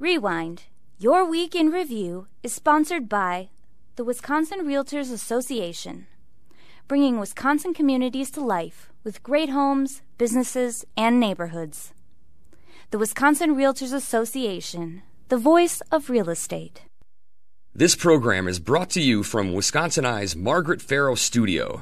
Rewind, Your Week in Review is sponsored by the Wisconsin Realtors Association, bringing Wisconsin communities to life with great homes, businesses, and neighborhoods. The Wisconsin Realtors Association, the voice of real estate. This program is brought to you from Wisconsin Eye's Margaret Farrow Studio.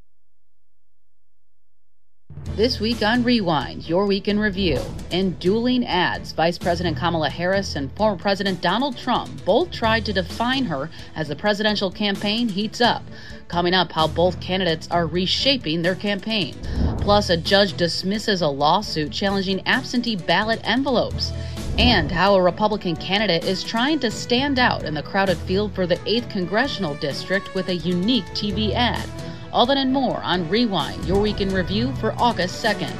This week on Rewind, Your Week in Review. In dueling ads, Vice President Kamala Harris and former President Donald Trump both tried to define her as the presidential campaign heats up. Coming up, how both candidates are reshaping their campaign. Plus, a judge dismisses a lawsuit challenging absentee ballot envelopes. And how a Republican candidate is trying to stand out in the crowded field for the 8th Congressional District with a unique TV ad. All that and more on Rewind, Your Week in Review for August 2nd.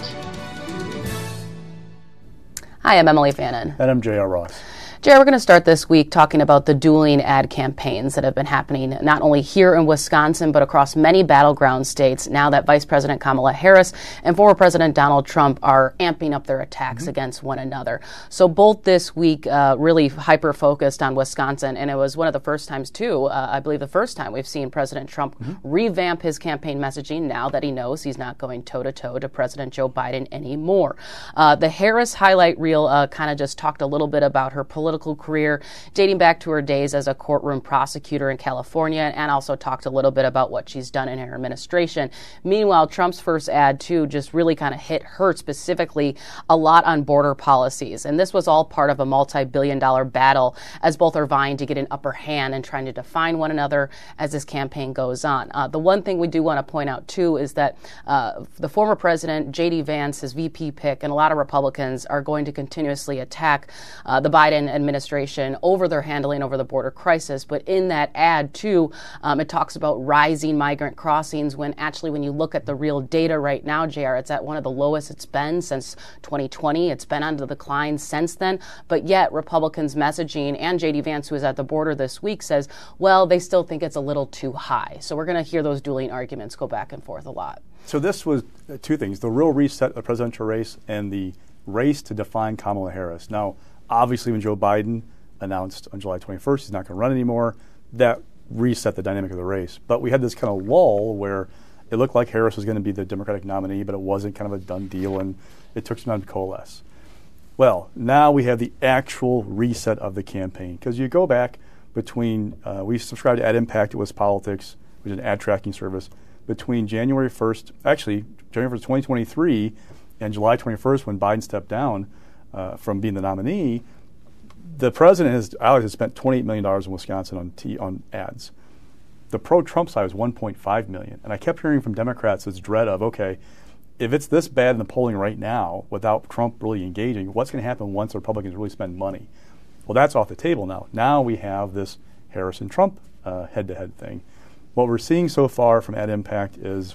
Hi, I'm Emily Fannin. And I'm J.R. Ross. Jared, we're going to start this week talking about the dueling ad campaigns that have been happening not only here in Wisconsin, but across many battleground states now that Vice President Kamala Harris and former President Donald Trump are amping up their attacks against one another. So both this week really hyper-focused on Wisconsin, and it was one of the first times, too, I believe the first time we've seen President Trump revamp his campaign messaging now that he knows he's not going toe-to-toe to President Joe Biden anymore. The Harris highlight reel kind of just talked a little bit about her political career dating back to her days as a courtroom prosecutor in California, and also talked a little bit about what she's done in her administration. Meanwhile, Trump's first ad, too, just really kind of hit her specifically a lot on border policies. And this was all part of a multi-billion-dollar battle as both are vying to get an upper hand and trying to define one another as this campaign goes on. The one thing we do want to point out, too, is that the former president, J.D. Vance, his VP pick, and a lot of Republicans are going to continuously attack the Biden administration over their handling over the border crisis. But in that ad, too, it talks about rising migrant crossings when actually when you look at the real data right now, JR, it's at one of the lowest it's been since 2020. It's been on the decline since then. But yet Republicans' messaging, and J.D. Vance, who is at the border this week, says, well, they still think it's a little too high. So we're going to hear those dueling arguments go back and forth a lot. So this was two things: the real reset of the presidential race and the race to define Kamala Harris. Now, obviously, when Joe Biden announced on July 21st he's not going to run anymore, that reset the dynamic of the race. But we had this kind of lull where it looked like Harris was going to be the Democratic nominee, but it wasn't, kind of a done deal, and it took some time to coalesce. Well, now we have the actual reset of the campaign, because you go back between, we subscribed to Ad Impact, it was Politics, which is an ad tracking service, between January 1st, actually, January 1st, 2023, and July 21st, when Biden stepped down from being the nominee, the president has spent $28 million in Wisconsin on ads. The pro-Trump side was $1.5 million. And I kept hearing from Democrats this dread of, okay, if it's this bad in the polling right now without Trump really engaging, what's going to happen once the Republicans really spend money? Well, that's off the table now. Now we have this Harris and Trump head-to-head thing. What we're seeing so far from Ad Impact is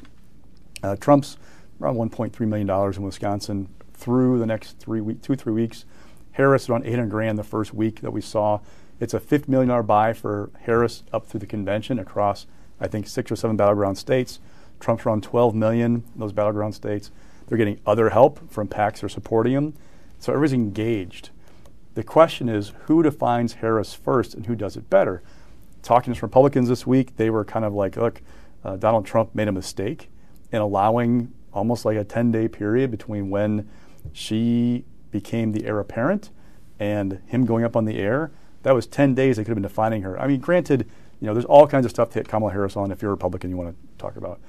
Trump's around $1.3 million in Wisconsin through the next 3 weeks. Harris around $800,000 the first week that we saw. It's a $50 million buy for Harris up through the convention across, I think, 6 or 7 battleground states. Trump's around $12 million in those battleground states. They're getting other help from PACs that are supporting him. So everybody's engaged. The question is, who defines Harris first and who does it better? Talking to Republicans this week, they were kind of like, look, Donald Trump made a mistake in allowing almost like a 10-day period between when she became the heir apparent and him going up on the air. That was 10 days they could have been defining her. I mean, granted, there's all kinds of stuff to hit Kamala Harris on if you're a Republican you want to talk about.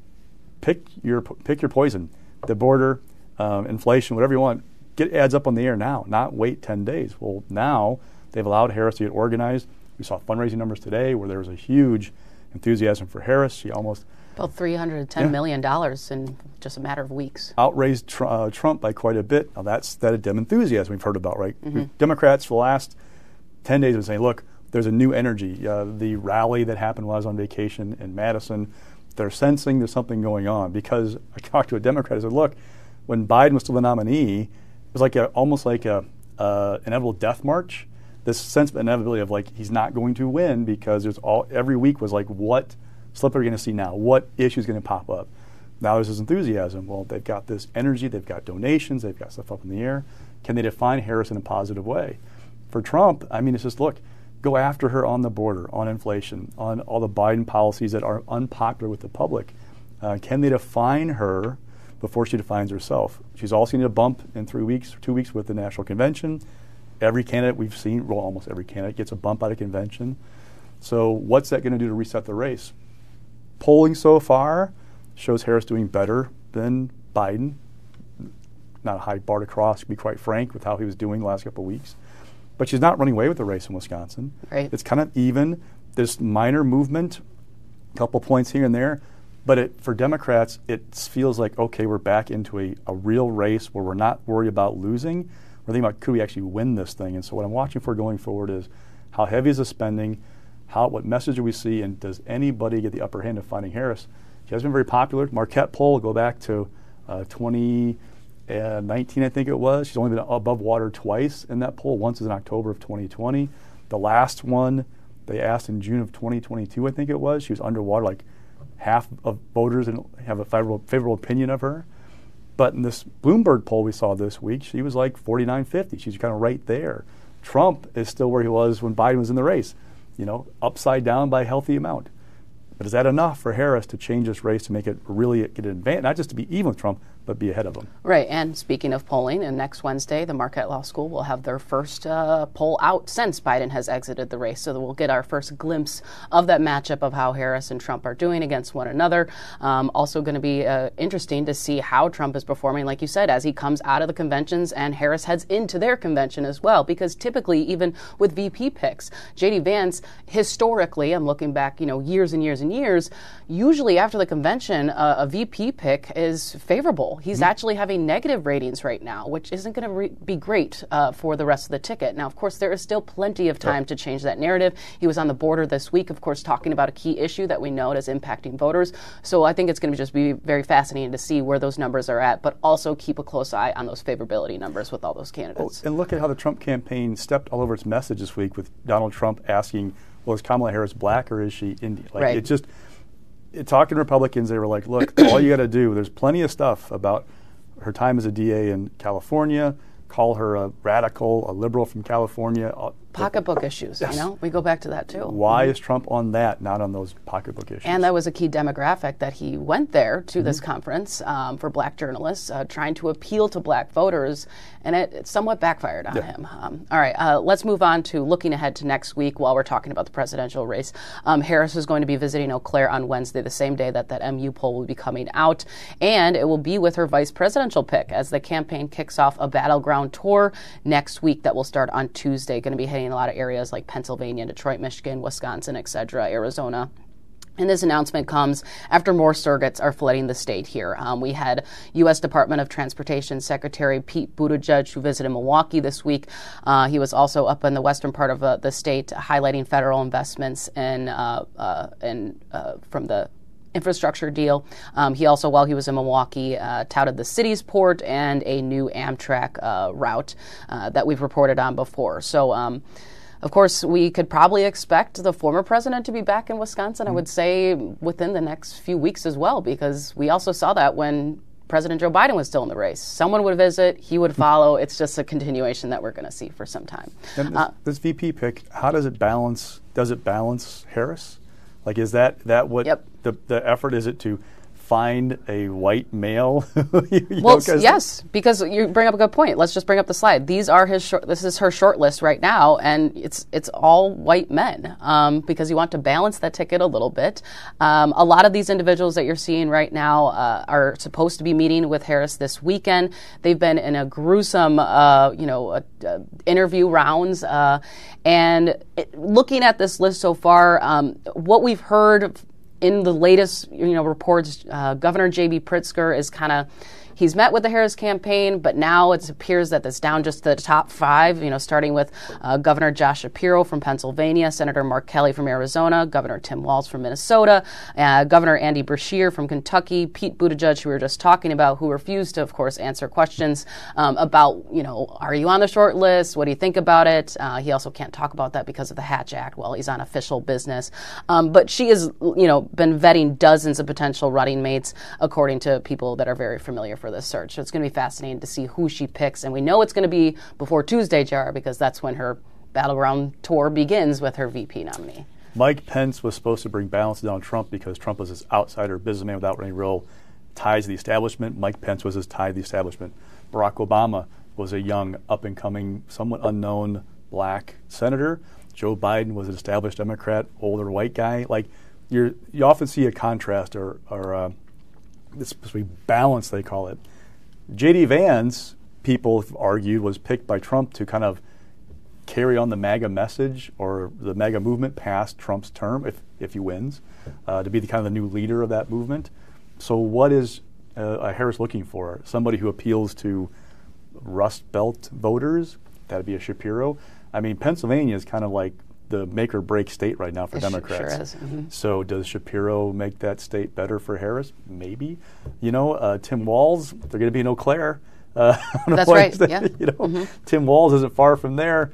Pick your poison. The border, inflation, whatever you want. Get ads up on the air now, not wait 10 days. Well, now they've allowed Harris to get organized. We saw fundraising numbers today where there was a huge enthusiasm for Harris. She almost about $310 million in just a matter of weeks. Outraised Trump by quite a bit. Now that's that dim enthusiasm we've heard about, right? Democrats for the last 10 days have been saying, look, there's a new energy. The rally that happened while I was on vacation in Madison, they're sensing there's something going on, because I talked to a Democrat and said, look, when Biden was still the nominee, it was like almost like an inevitable death march. This sense of inevitability of like he's not going to win, because every week was like, what slip are we going to see now? What issue is going to pop up? Now there's this enthusiasm. Well, they've got this energy, they've got donations, they've got stuff up in the air. Can they define Harris in a positive way? For Trump, I mean, it's just, look, go after her on the border, on inflation, on all the Biden policies that are unpopular with the public. Can they define her before she defines herself? She's also going to bump in 3 weeks, 2 weeks with the national convention. Every candidate we've seen, well, almost every candidate gets a bump out of convention. So what's that going to do to reset the race? Polling so far shows Harris doing better than Biden. Not a high bar to cross, to be quite frank, with how he was doing the last couple of weeks. But she's not running away with the race in Wisconsin. Right. It's kind of even. This minor movement, a couple points here and there. But for Democrats, it feels like, okay, we're back into a real race where we're not worried about losing. We're thinking about, could we actually win this thing? And so what I'm watching for going forward is how heavy is the spending, what message do we see, and does anybody get the upper hand of finding Harris? She has been very popular. Marquette poll, go back to 2019, I think it was. She's only been above water twice in that poll. Once was in October of 2020. The last one they asked in June of 2022, I think it was. She was underwater, like half of voters and have a favorable opinion of her. But in this Bloomberg poll we saw this week, she was like 49-50. She's kind of right there. Trump is still where he was when Biden was in the race, upside down by a healthy amount. But is that enough for Harris to change this race to make it really get an advantage, not just to be even with Trump, but be ahead of him? Right. And speaking of polling, and next Wednesday, the Marquette Law School will have their first poll out since Biden has exited the race. So that we'll get our first glimpse of that matchup of how Harris and Trump are doing against one another. Also going to be interesting to see how Trump is performing, like you said, as he comes out of the conventions and Harris heads into their convention as well. Because typically, even with VP picks, J.D. Vance, historically, I'm looking back, years and years and years, usually after the convention, a VP pick is favorable. He's actually having negative ratings right now, which isn't going to be great for the rest of the ticket. Now, of course, there is still plenty of time to change that narrative. He was on the border this week, of course, talking about a key issue that we know is impacting voters. So I think it's going to just be very fascinating to see where those numbers are at, but also keep a close eye on those favorability numbers with all those candidates. And look at how the Trump campaign stepped all over its message this week with Donald Trump asking, well, is Kamala Harris black or is she Indian? Right. Talking to Republicans, they were like, look, all you got to do, there's plenty of stuff about her time as a DA in California, call her a radical, a liberal from California. Pocketbook issues, we go back to that too. Why is Trump on that, not on those pocketbook issues? And that was a key demographic that he went there to this conference for black journalists, trying to appeal to black voters, and it somewhat backfired on him. All right, let's move on to looking ahead to next week while we're talking about the presidential race. Harris is going to be visiting Eau Claire on Wednesday, the same day that MU poll will be coming out, and it will be with her vice presidential pick as the campaign kicks off a battleground tour next week that will start on Tuesday. Going to be hitting a lot of areas like Pennsylvania, Detroit, Michigan, Wisconsin, etc., Arizona. And this announcement comes after more surrogates are flooding the state here. We had U.S. Department of Transportation Secretary Pete Buttigieg, who visited Milwaukee this week. He was also up in the western part of the state highlighting federal investments from the infrastructure deal. He also, while he was in Milwaukee, touted the city's port and a new Amtrak route that we've reported on before. So, of course, we could probably expect the former president to be back in Wisconsin, I would say, within the next few weeks as well, because we also saw that when President Joe Biden was still in the race. Someone would visit, he would follow. It's just a continuation that we're going to see for some time. And this VP pick, how does it balance? Does it balance Harris? Like, is that what the effort? Is it to find a white male? Yes, because you bring up a good point. Let's just bring up the slide. These are this is her short list right now, and it's all white men because you want to balance that ticket a little bit. A lot of these individuals that you're seeing right now are supposed to be meeting with Harris this weekend. They've been in a gruesome, interview rounds, and looking at this list so far, what we've heard in the latest, reports, Governor J.B. Pritzker is he's met with the Harris campaign, but now it appears that it's down just to the top five, starting with Governor Josh Shapiro from Pennsylvania, Senator Mark Kelly from Arizona, Governor Tim Walz from Minnesota, Governor Andy Beshear from Kentucky, Pete Buttigieg, who we were just talking about, who refused to, of course, answer questions about, are you on the short list? What do you think about it? He also can't talk about that because of the Hatch Act while he's on official business. But she has, been vetting dozens of potential running mates, according to people that are very familiar for this search. So it's going to be fascinating to see who she picks. And we know it's going to be before Tuesday, JR, because that's when her battleground tour begins with her VP nominee. Mike Pence was supposed to bring balance to Donald Trump because Trump was this outsider businessman without any real ties to the establishment. Mike Pence was his tie to the establishment. Barack Obama was a young, up-and-coming, somewhat unknown black senator. Joe Biden was an established Democrat, older white guy. Like, you often see a contrast or this supposed to be balance, they call it. J.D. Vance, people have argued, was picked by Trump to kind of carry on the MAGA message or the MAGA movement past Trump's term, if he wins, to be the kind of the new leader of that movement. So what is Harris looking for? Somebody who appeals to Rust Belt voters? That'd be a Shapiro. I mean, Pennsylvania is kind of like the make or break state right now for Democrats. Sure is. Mm-hmm. So does Shapiro make that state better for Harris? Maybe. Tim Walz, they're going to be in Eau Claire. That's right. Yeah. Tim Walz isn't far from there.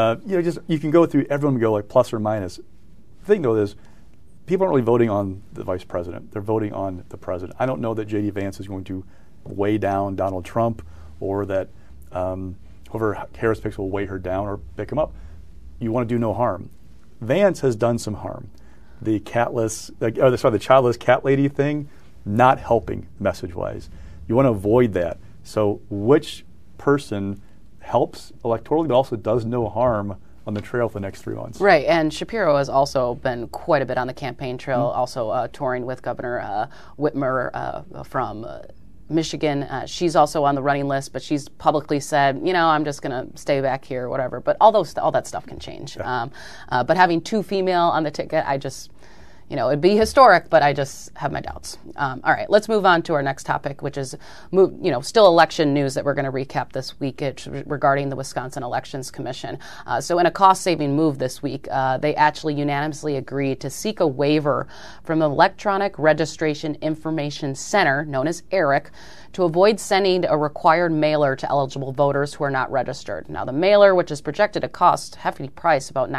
You can go through everyone and go like plus or minus. The thing though is, people aren't really voting on the vice president. They're voting on the president. I don't know that J.D. Vance is going to weigh down Donald Trump, or that whoever Harris picks will weigh her down or pick him up. You want to do no harm. Vance has done some harm. The childless cat lady thing, not helping message-wise. You want to avoid that. So which person helps electorally but also does no harm on the trail for the next 3 months? Right, and Shapiro has also been quite a bit on the campaign trail, also touring with Governor Whitmer from Michigan. She's also on the running list, but she's publicly said, I'm just going to stay back here or whatever. But all that stuff can change. Yeah. But having 2 female on the ticket, it'd be historic, but I just have my doubts. All right, let's move on to our next topic, which is, still election news that we're going to recap this week. It's regarding the Wisconsin Elections Commission. So in a cost-saving move this week, they actually unanimously agreed to seek a waiver from the Electronic Registration Information Center, known as ERIC, to avoid sending a required mailer to eligible voters who are not registered. Now, the mailer, which is projected to cost a hefty price, about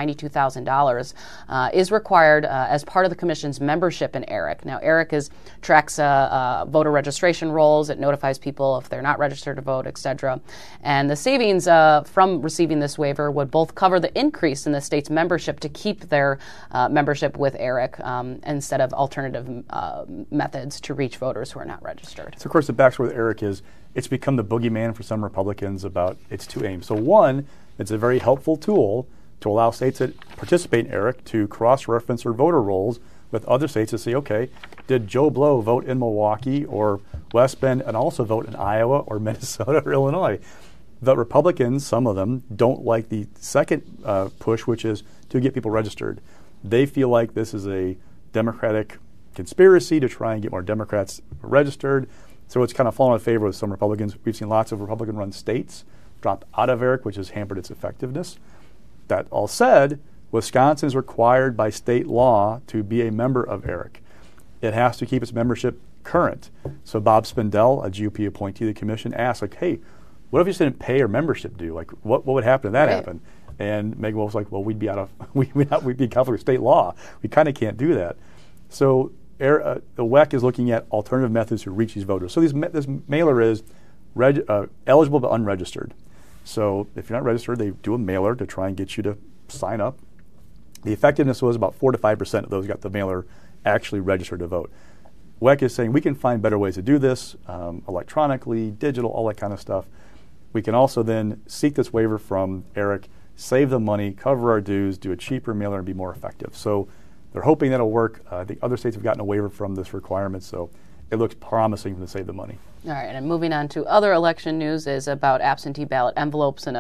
$92,000, is required as part of the Commission's membership in ERIC. Now, ERIC tracks voter registration rolls. It notifies people if they're not registered to vote, etc. And the savings from receiving this waiver would both cover the increase in the state's membership to keep their membership with ERIC instead of alternative methods to reach voters who are not registered. So, of course, the backstory with ERIC is it's become the boogeyman for some Republicans about its 2 aims. So, one, it's a very helpful tool to allow states that participate in ERIC to cross-reference their voter rolls with other states to say, okay, did Joe Blow vote in Milwaukee or West Bend and also vote in Iowa or Minnesota or Illinois? The Republicans, some of them, don't like the second push, which is to get people registered. They feel like this is a Democratic conspiracy to try and get more Democrats registered. So it's kind of fallen in favor with some Republicans. We've seen lots of Republican-run states drop out of ERIC, which has hampered its effectiveness. That all said, Wisconsin is required by state law to be a member of ERIC. It has to keep its membership current. So Bob Spindell, a GOP appointee to the commission, asked, hey, what if you just didn't pay our membership due? What would happen if that happened? And Megan Wolf was like, well, we'd be we'd be conflict with state law. We kind of can't do that. So the WEC is looking at alternative methods to reach these voters. So this mailer is eligible but unregistered. So if you're not registered, they do a mailer to try and get you to sign up. The effectiveness was about 4 to 5% of those who got the mailer actually registered to vote. WEC is saying we can find better ways to do this, electronically, digital, all that kind of stuff. We can also then seek this waiver from ERIC, save the money, cover our dues, do a cheaper mailer, and be more effective. So they're hoping that'll work. I think other states have gotten a waiver from this requirement, so it looks promising to save the money. All right, and moving on to other election news is about absentee ballot envelopes and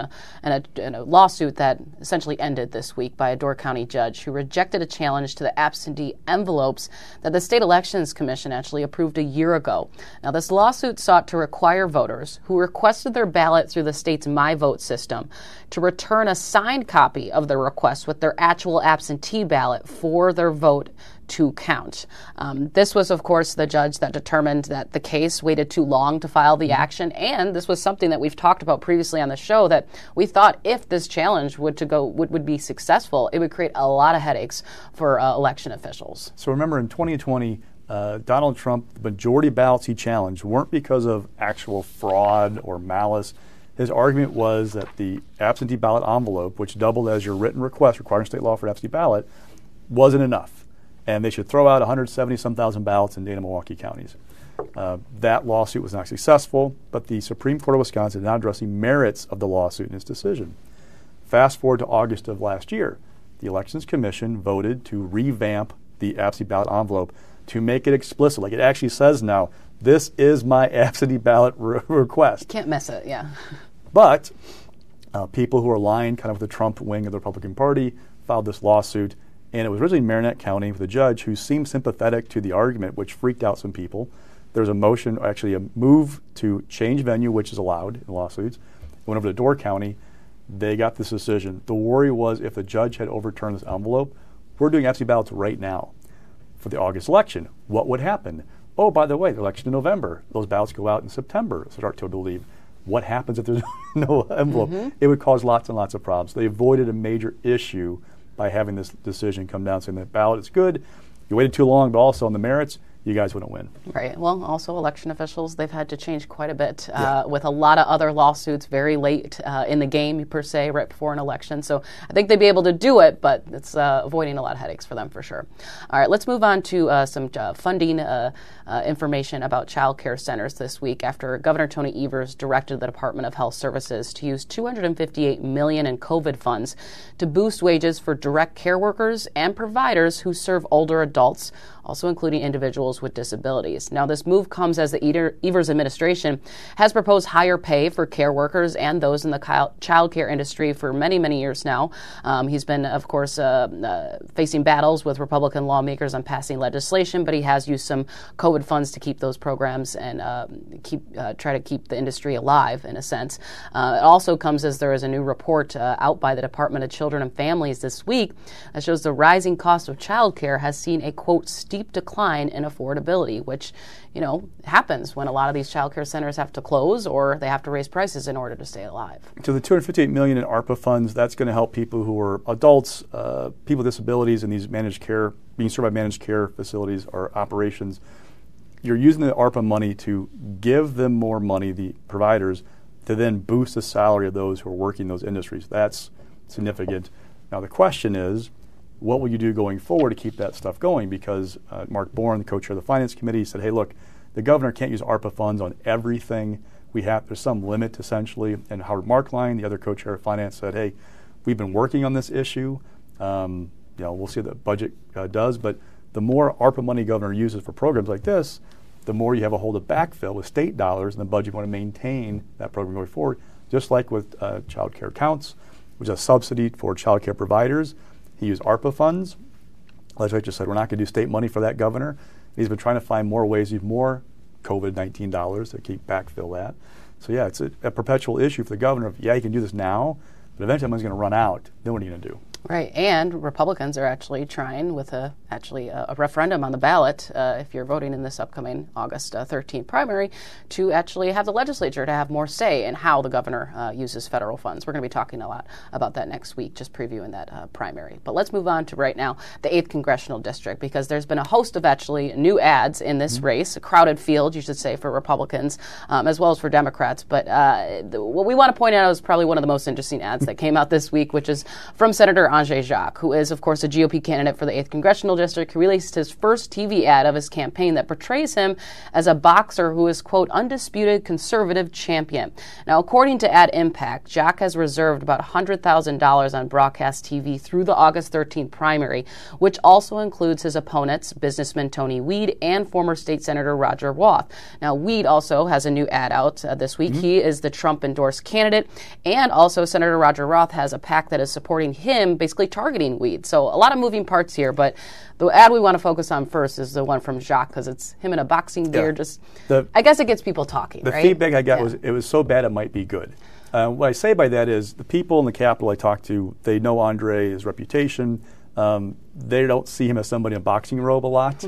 a lawsuit that essentially ended this week by a Door County judge who rejected a challenge to the absentee envelopes that the State Elections Commission actually approved a year ago. Now, this lawsuit sought to require voters who requested their ballot through the state's MyVote system to return a signed copy of their request with their actual absentee ballot for their vote to count. This was, of course, the judge that determined that the case waited too long to file the action, and this was something that we've talked about previously on the show, that we thought if this challenge would be successful, it would create a lot of headaches for election officials. So remember, in 2020, Donald Trump, the majority of ballots he challenged weren't because of actual fraud or malice. His argument was that the absentee ballot envelope, which doubled as your written request requiring state law for an absentee ballot, wasn't enough. And they should throw out 170-some thousand ballots in Dane and Milwaukee counties. That lawsuit was not successful, but the Supreme Court of Wisconsin did not address the merits of the lawsuit in its decision. Fast forward to August of last year. The Elections Commission voted to revamp the absentee ballot envelope to make it explicit. Like it actually says now, this is my absentee ballot request. You can't miss it, yeah. But people who are aligned kind of with the Trump wing of the Republican Party filed this lawsuit, and it was originally Marinette County with a judge who seemed sympathetic to the argument, which freaked out some people. There was a motion, actually a move to change venue, which is allowed in lawsuits. It went over to Door County. They got this decision. The worry was if the judge had overturned this envelope, we're doing absentee ballots right now for the August election. What would happen? Oh, by the way, the election in November. Those ballots go out in September, start to believe. What happens if there's no envelope? Mm-hmm. It would cause lots and lots of problems. They avoided a major issue by having this decision come down saying the ballot is good. You waited too long, but also on the merits, you guys wouldn't win. Right. Well, also election officials, they've had to change quite a bit with a lot of other lawsuits very late in the game, per se, right before an election. So I think they'd be able to do it, but it's avoiding a lot of headaches for them for sure. All right, let's move on to some funding information about child care centers this week after Governor Tony Evers directed the Department of Health Services to use $258 million in COVID funds to boost wages for direct care workers and providers who serve older adults, also including individuals with disabilities. Now, this move comes as the Evers administration has proposed higher pay for care workers and those in the child care industry for many, many years now. He's been, of course, facing battles with Republican lawmakers on passing legislation, but he has used some COVID funds to keep those programs and try to keep the industry alive, in a sense. It also comes as there is a new report out by the Department of Children and Families this week that shows the rising cost of child care has seen a, quote, steep decline in affordability, which, you know, happens when a lot of these child care centers have to close or they have to raise prices in order to stay alive. So the $258 million in ARPA funds, that's going to help people who are adults, people with disabilities in these managed care, being served by managed care facilities or operations. You're using the ARPA money to give them more money, the providers, to then boost the salary of those who are working in those industries. That's significant. Now the question is, what will you do going forward to keep that stuff going? Because Mark Bourne, the co-chair of the Finance Committee, said, hey, look, the governor can't use ARPA funds on everything. There's some limit, essentially. And Howard Markline, the other co-chair of Finance, said, hey, we've been working on this issue. We'll see what the budget does. But the more ARPA money governor uses for programs like this, the more you have a hole to backfill with state dollars in the budget. You want to maintain that program going forward, just like with Child Care Counts, which is a subsidy for child care providers. He used ARPA funds. The legislature said, we're not going to do state money for that, governor. And he's been trying to find more ways to use more COVID-19 dollars to keep backfill that. So, yeah, it's a perpetual issue for the governor. Yeah, he can do this now, but eventually money's going to run out. Then what are you going to do? Right, and Republicans are actually trying with a referendum on the ballot, if you're voting in this upcoming August 13th primary, to actually have the legislature to have more say in how the governor uses federal funds. We're going to be talking a lot about that next week, just previewing that primary. But let's move on to right now the 8th Congressional District, because there's been a host of actually new ads in this race, a crowded field, you should say, for Republicans as well as for Democrats. But what we want to point out is probably one of the most interesting ads that came out this week, which is from Senator Andrzej Jacques, who is, of course, a GOP candidate for the 8th Congressional District, who released his first TV ad of his campaign that portrays him as a boxer who is, quote, undisputed conservative champion. Now, according to Ad Impact, Jacques has reserved about $100,000 on broadcast TV through the August 13th primary, which also includes his opponents, businessman Tony Weed and former state senator Roger Roth. Now, Weed also has a new ad out this week. He is the Trump-endorsed candidate, and also Senator Roger Roth has a PAC that is supporting him, basically targeting Weed. So a lot of moving parts here, but the ad we want to focus on first is the one from Jacques, because it's him in a boxing gear. I guess it gets people talking, the right? feedback I got was it was so bad it might be good. What I say by that is the people in the Capitol I talked to, they know Andre, his reputation. They don't see him as somebody in a boxing robe a lot,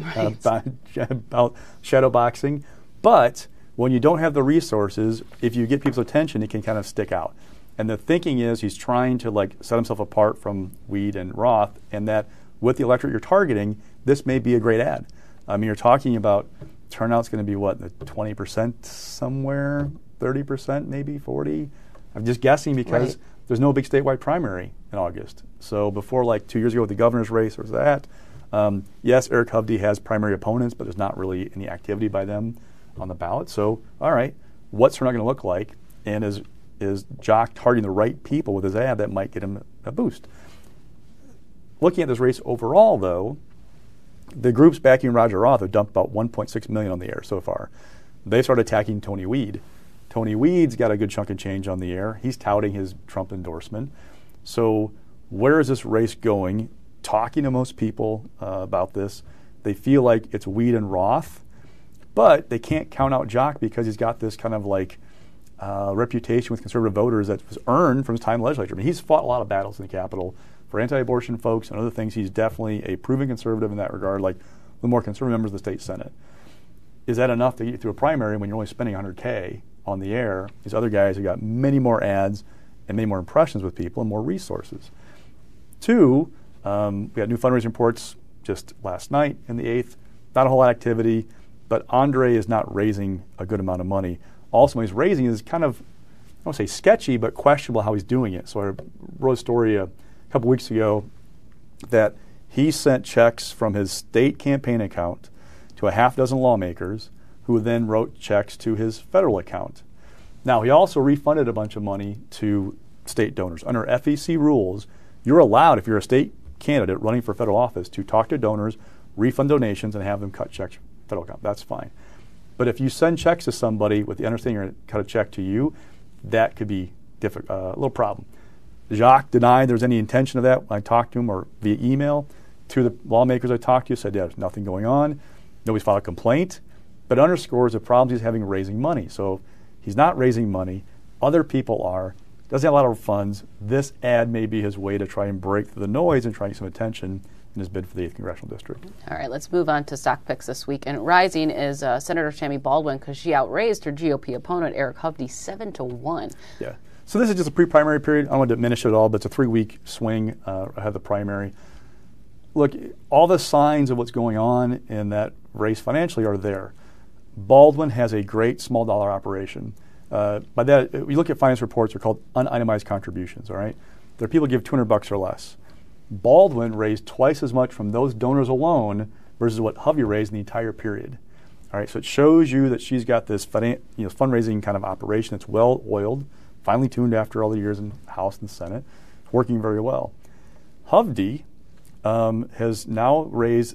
about shadow boxing. But when you don't have the resources, if you get people's attention, it can kind of stick out. And the thinking is he's trying to set himself apart from Weed and Roth, and that with the electorate you're targeting, this may be a great ad. I mean, you're talking about turnout's going to be, what, 20% somewhere, 30% maybe, 40%. I'm just guessing because there's no big statewide primary in August. So before, like 2 years ago with the governor's race, there was that. Yes, Eric Hovde has primary opponents, but there's not really any activity by them on the ballot. So, all right, what's her not going to look like? And is Jock targeting the right people with his ad that might get him a boost? Looking at this race overall, though, the groups backing Roger Roth have dumped about $1.6 million on the air so far. They started attacking Tony Weed. Tony Weed's got a good chunk of change on the air. He's touting his Trump endorsement. So where is this race going? Talking to most people about this, they feel like it's Weed and Roth, but they can't count out Jock because he's got this kind of like reputation with conservative voters that was earned from his time in the legislature. I mean, he's fought a lot of battles in the Capitol for anti-abortion folks and other things. He's definitely a proven conservative in that regard, like the more conservative members of the state Senate. Is that enough to get you through a primary when you're only spending $100K on the air? These other guys have got many more ads and many more impressions with people and more resources. Two, we got new fundraising reports just last night in the 8th. Not a whole lot of activity, but Andre is not raising a good amount of money. Also, what he's raising is kind of, I don't want to say sketchy, but questionable how he's doing it. So I wrote a story a couple weeks ago that he sent checks from his state campaign account to a half dozen lawmakers who then wrote checks to his federal account. Now, he also refunded a bunch of money to state donors. Under FEC rules, you're allowed, if you're a state candidate running for federal office, to talk to donors, refund donations, and have them cut checks from federal account. That's fine. But if you send checks to somebody with the understanding you're going to cut a check to you, that could be a little problem. Jacques denied there was any intention of that when I talked to him or via email. Two of the lawmakers I talked to said, yeah, there's nothing going on. Nobody's filed a complaint. But it underscores the problems he's having raising money. So he's not raising money. Other people are. Doesn't have a lot of funds. This ad may be his way to try and break through the noise and try to get some attention in his bid for the 8th Congressional District. All right, let's move on to stock picks this week. And rising is Senator Tammy Baldwin because she outraised her GOP opponent, Eric Hovde, 7-1. Yeah. So this is just a pre-primary period. I don't want to diminish it at all, but it's a 3-week swing ahead of the primary. Look, all the signs of what's going on in that race financially are there. Baldwin has a great small dollar operation. By that, we look at finance reports, they're called unitemized contributions, all right? They're people give $200 or less. Baldwin raised twice as much from those donors alone versus what Hovde raised in the entire period. All right, so it shows you that she's got this fundraising kind of operation that's well-oiled, finely tuned after all the years in the House and Senate, working very well. Hovde has now raised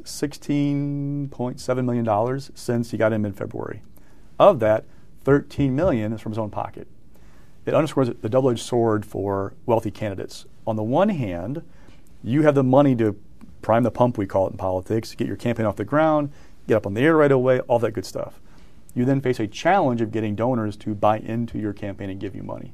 $16.7 million since he got in mid-February. Of that, $13 million is from his own pocket. It underscores the double-edged sword for wealthy candidates. On the one hand, you have the money to prime the pump, we call it in politics, get your campaign off the ground, get up on the air right away, all that good stuff. You then face a challenge of getting donors to buy into your campaign and give you money.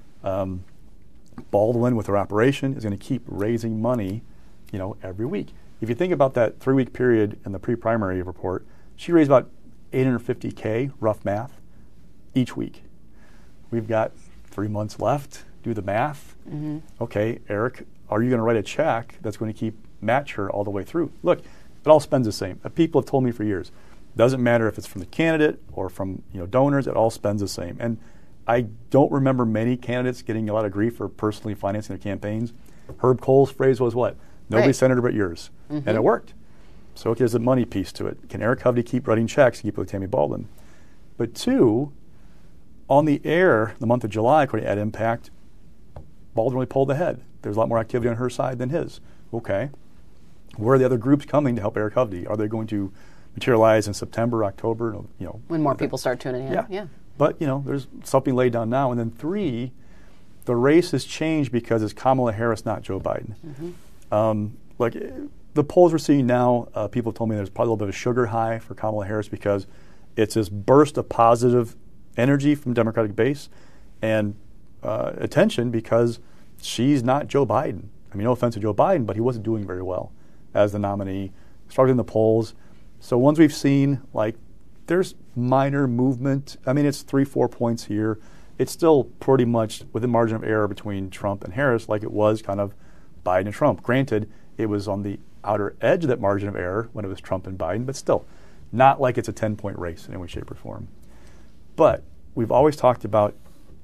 Baldwin, with her operation, is going to keep raising money, every week. If you think about that 3-week period in the pre-primary report, she raised about $850K, rough math, each week. We've got 3 months left. Do the math. Mm-hmm. Okay, Eric, are you going to write a check that's going to match her all the way through? Look, it all spends the same. People have told me for years, doesn't matter if it's from the candidate or from donors, it all spends the same. And I don't remember many candidates getting a lot of grief for personally financing their campaigns. Herb Kohl's phrase was what? Nobody's senator but yours. Mm-hmm. And it worked. So there's a money piece to it. Can Eric Hovde keep writing checks to keep with Tammy Baldwin? But two, on the air, the month of July, according to Ad Impact, Baldwin really pulled ahead. There's a lot more activity on her side than his. Okay. Where are the other groups coming to help Eric Hovde? Are they going to materialize in September, October? When more people start tuning in. Yeah. But, there's something laid down now. And then three, the race has changed because it's Kamala Harris, not Joe Biden. Mm-hmm. The polls we're seeing now, people have told me there's probably a little bit of a sugar high for Kamala Harris because it's this burst of positive energy from Democratic base and attention because she's not Joe Biden. I mean, no offense to Joe Biden, but he wasn't doing very well as the nominee. Struggled in the polls. So ones we've seen, there's minor movement. I mean, it's 3-4 points here. It's still pretty much within margin of error between Trump and Harris like it was kind of Biden and Trump. Granted, it was on the outer edge of that margin of error when it was Trump and Biden, but still, not like it's a 10-point race in any way, shape, or form. But we've always talked about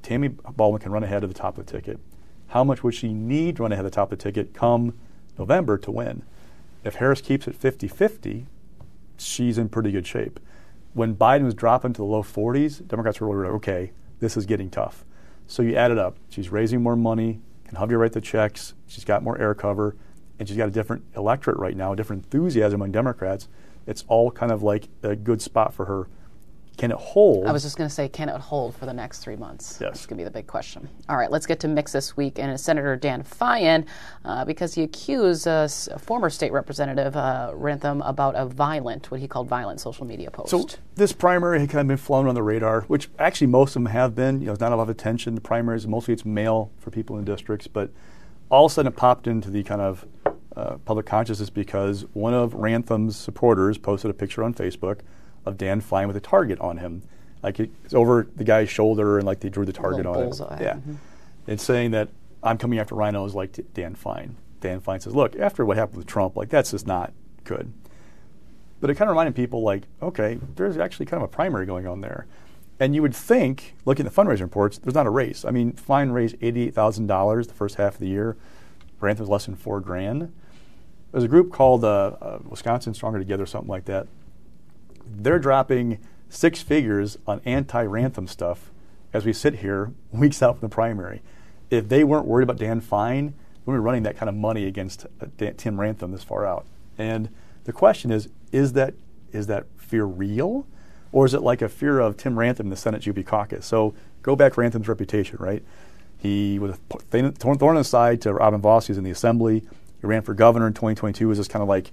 Tammy Baldwin can run ahead of the top of the ticket. How much would she need to run ahead of the top of the ticket come November to win? If Harris keeps it 50-50, she's in pretty good shape. When Biden was dropping to the low 40s, Democrats were like, okay, this is getting tough. So you add it up. She's raising more money, can help you write the checks, she's got more air cover, and she's got a different electorate right now, a different enthusiasm among Democrats. It's all kind of like a good spot for her. Can it hold? I was just going to say, can it hold for the next 3 months? Yes. That's going to be the big question. All right, let's get to mix this week. And Senator Dan Fine, because he accused former state representative Rantham about a what he called violent social media post. So this primary had kind of been flown on the radar, which actually most of them have been. There's not a lot of attention. The primaries, mostly it's male for people in districts. But all of a sudden it popped into the kind of public consciousness because one of Rantham's supporters posted a picture on Facebook of Dan Fine with a target on him. Like it's over the guy's shoulder and like they drew the target on him. Yeah. Mm-hmm. And saying that I'm coming after rhinos like Dan Fine. Dan Fine says, look, after what happened with Trump, like that's just not good. But it kind of reminded people like, okay, there's actually kind of a primary going on there. And you would think, looking at the fundraising reports, there's not a race. I mean, Fine raised $88,000 the first half of the year. Rantham was less than $4,000. There's a group called Wisconsin Stronger Together, something like that. They're dropping 6 figures on anti-Rantham stuff as we sit here weeks out from the primary. If they weren't worried about Dan Fine, we were running that kind of money against Tim Rantham this far out. And the question is that fear real? Or is it like a fear of Tim Rantham in the Senate GOP caucus? So go back Rantham's reputation, right? He was a thorn in the side to Robin Vos, who's in the Assembly. He ran for governor in 2022 as this kind of like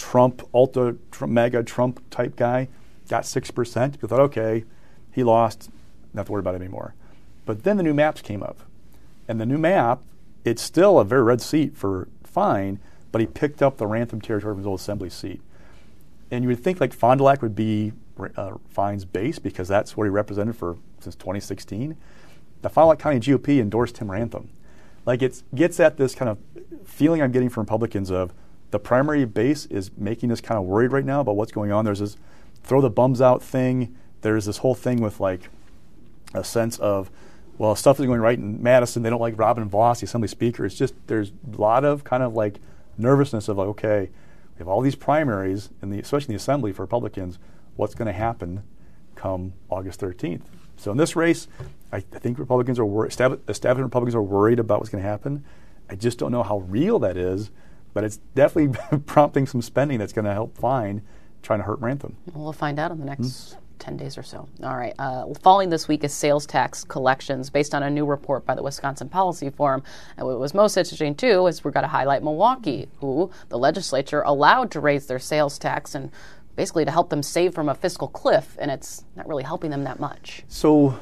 mega Trump type guy, got 6%. People thought, okay, he lost, not to worry about it anymore. But then the new maps came up. And the new map, it's still a very red seat for Fine, but he picked up the Rantham territory from his old Assembly seat. And you would think like Fond du Lac would be Fine's base because that's what he represented since 2016. The Fond du Lac County GOP endorsed Tim Rantham. Like it gets at this kind of feeling I'm getting from Republicans of the primary base is making us kind of worried right now about what's going on. There's this throw the bums out thing. There's this whole thing with like a sense of, well, stuff is going right in Madison. They don't like Robin Vos, the Assembly Speaker. It's just there's a lot of kind of like nervousness of like, okay, we have all these primaries, especially in the Assembly for Republicans. What's going to happen come August 13th? So in this race, I think Republicans are worried. Establishment Republicans are worried about what's going to happen. I just don't know how real that is. But it's definitely prompting some spending that's going to help Fine trying to hurt Rantham. We'll find out in the next 10 days or so. All right. Falling this week is sales tax collections based on a new report by the Wisconsin Policy Forum. And what was most interesting, too, is we've got to highlight Milwaukee, who the legislature allowed to raise their sales tax and basically to help them save from a fiscal cliff, and it's not really helping them that much. So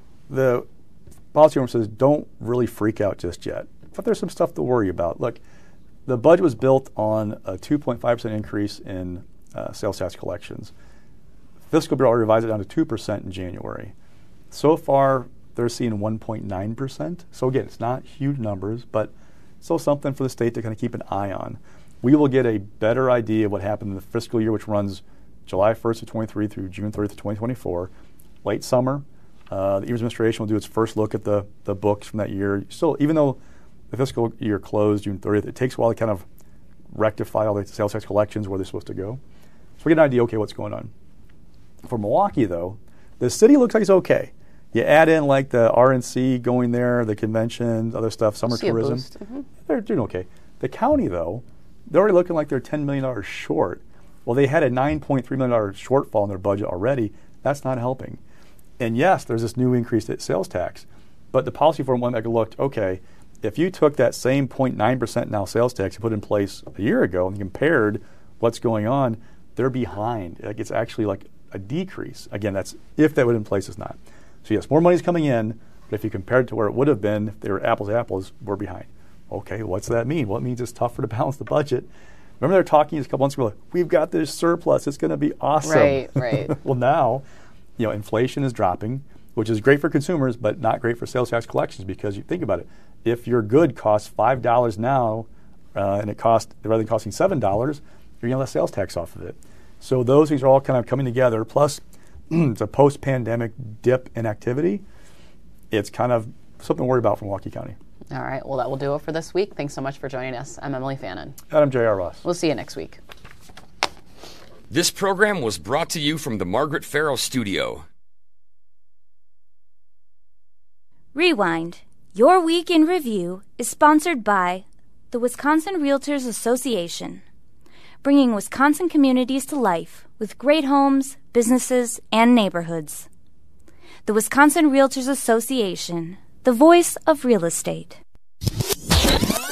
the Policy Forum says don't really freak out just yet. But there's some stuff to worry about. Look, the budget was built on a 2.5% increase in sales tax collections. Fiscal Bureau revised it down to 2% in January. So far, they're seeing 1.9%. So again, it's not huge numbers, but still something for the state to kind of keep an eye on. We will get a better idea of what happened in the fiscal year, which runs July 1st of 23 through June 30th of 2024. Late summer, the Evers administration will do its first look at the books from that year. Still, even though the fiscal year closed June 30th, it takes a while to kind of rectify all the sales tax collections where they're supposed to go. So we get an idea, okay, what's going on. For Milwaukee, though, the city looks like it's okay. You add in like the RNC going there, the conventions, other stuff, summer tourism. Mm-hmm. They're doing okay. The county, though, they're already looking like they're $10 million short. Well, they had a $9.3 million shortfall in their budget already. That's not helping. And yes, there's this new increased sales tax. But the Policy Forum went back and looked, okay, if you took that same 0.9% now sales tax you put in place a year ago and compared what's going on, they're behind. Like it's actually like a decrease. Again, that's if that would in place is not. So yes, more money's coming in, but if you compare it to where it would have been if they were apples to apples, we're behind. Okay, what's that mean? Well, it means it's tougher to balance the budget. Remember they were talking just a couple months ago, like, we've got this surplus, it's going to be awesome. Right. Well, now, inflation is dropping, which is great for consumers, but not great for sales tax collections because you think about it. If your good costs $5 now, and it costs rather than costing $7, you're getting less sales tax off of it. So those things are all kind of coming together. Plus, it's a post-pandemic dip in activity. it's kind of something to worry about for Milwaukee County. All right. Well, that will do it for this week. Thanks so much for joining us. I'm Emily Fannin. And I'm J.R. Ross. We'll see you next week. This program was brought to you from the Margaret Farrow Studio. Rewind. Your Week in Review is sponsored by the Wisconsin Realtors Association, bringing Wisconsin communities to life with great homes, businesses, and neighborhoods. The Wisconsin Realtors Association, the voice of real estate.